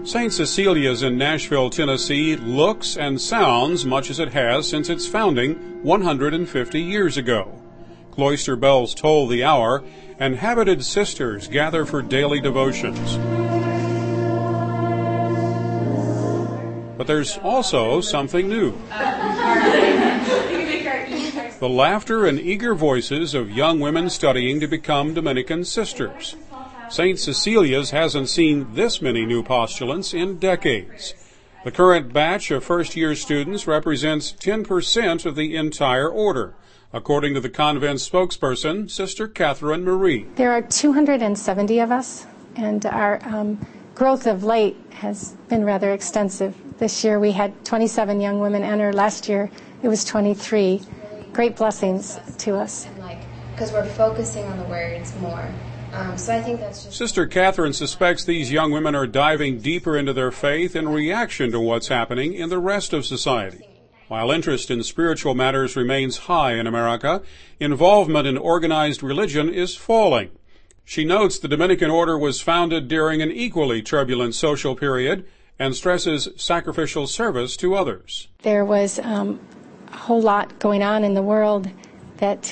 St. Cecilia's in Nashville, Tennessee looks and sounds much as it has since its founding 150 years ago. Cloister bells toll the hour, and habited sisters gather for daily devotions. But there's also something new. The laughter and eager voices of young women studying to become Dominican sisters. St. Cecilia's hasn't seen this many new postulants in decades. The current batch of first-year students represents 10% of the entire order, according to the convent's spokesperson, Sister Catherine Marie. There are 270 of us, and our growth of late has been rather extensive. This year we had 27 young women enter. Last year it was 23. Great blessings to us. Because we're focusing on the words more. So I think that's just... Sister Catherine suspects these young women are diving deeper into their faith in reaction to what's happening in the rest of society. While interest in spiritual matters remains high in America, involvement in organized religion is falling. She notes the Dominican order was founded during an equally turbulent social period and stresses sacrificial service to others. There was a whole lot going on in the world that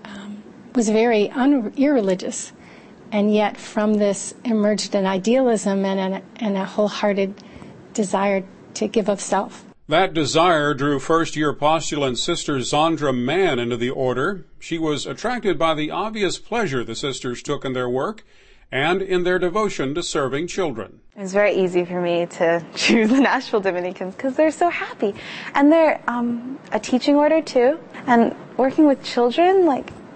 was very irreligious. And yet from this emerged an idealism and a wholehearted desire to give of self. That desire drew first-year postulant Sister Zandra Mann into the order. She was attracted by the obvious pleasure the sisters took in their work and in their devotion to serving children. It was very easy for me to choose the Nashville Dominicans because they're so happy. And they're a teaching order too. And working with children,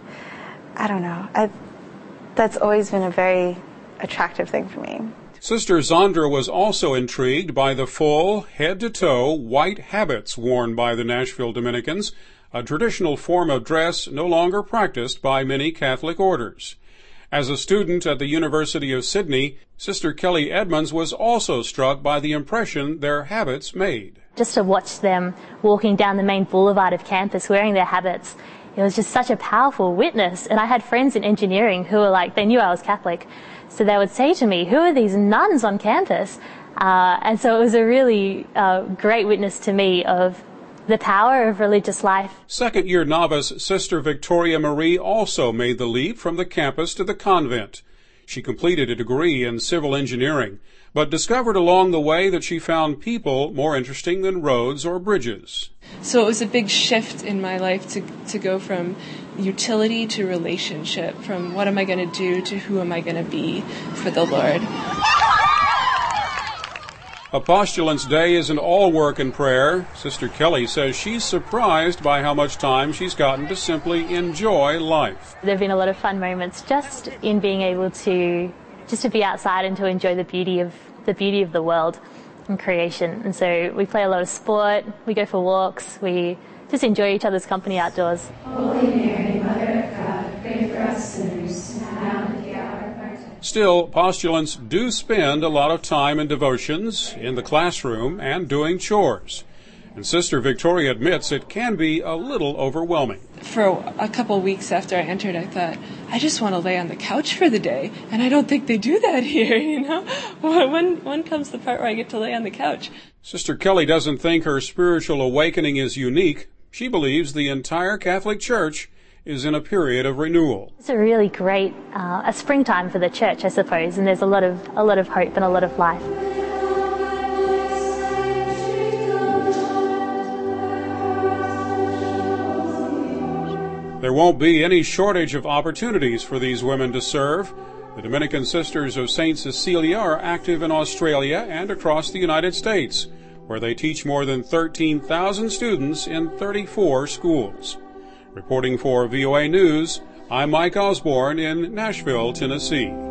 I don't know. That's always been a very attractive thing for me. Sister Zandra was also intrigued by the full, head-to-toe white habits worn by the Nashville Dominicans, a traditional form of dress no longer practiced by many Catholic orders. As a student at the University of Sydney, Sister Kelly Edmonds was also struck by the impression their habits made. Just to watch them walking down the main boulevard of campus wearing their habits, it was just such a powerful witness. And I had friends in engineering who were they knew I was Catholic. So they would say to me, who are these nuns on campus? And so it was a really great witness to me of the power of religious life. Second-year novice Sister Victoria Marie also made the leap from the campus to the convent. She completed a degree in civil engineering, but discovered along the way that she found people more interesting than roads or bridges. So it was a big shift in my life to go from utility to relationship, from what am I going to do to who am I going to be for the Lord. A postulant's day isn't all work and prayer. Sister Kelly says she's surprised by how much time she's gotten to simply enjoy life. There have been a lot of fun moments just in being able to be outside and to enjoy the beauty of the world and creation. And so we play a lot of sport, we go for walks, we just enjoy each other's company outdoors. Holy Mary, Mother of God, pray for us sinners, now and at the hour of our death. Still, postulants do spend a lot of time in devotions, in the classroom, and doing chores. And Sister Victoria admits it can be a little overwhelming. For a couple weeks after I entered, I thought, I just want to lay on the couch for the day. And I don't think they do that here, you know. When comes the part where I get to lay on the couch? Sister Kelly doesn't think her spiritual awakening is unique. She believes the entire Catholic Church is in a period of renewal. It's a really great a springtime for the church, I suppose, and there's a lot of hope and a lot of life. There won't be any shortage of opportunities for these women to serve. The Dominican Sisters of St. Cecilia are active in Australia and across the United States, where they teach more than 13,000 students in 34 schools. Reporting for VOA News, I'm Mike Osborne in Nashville, Tennessee.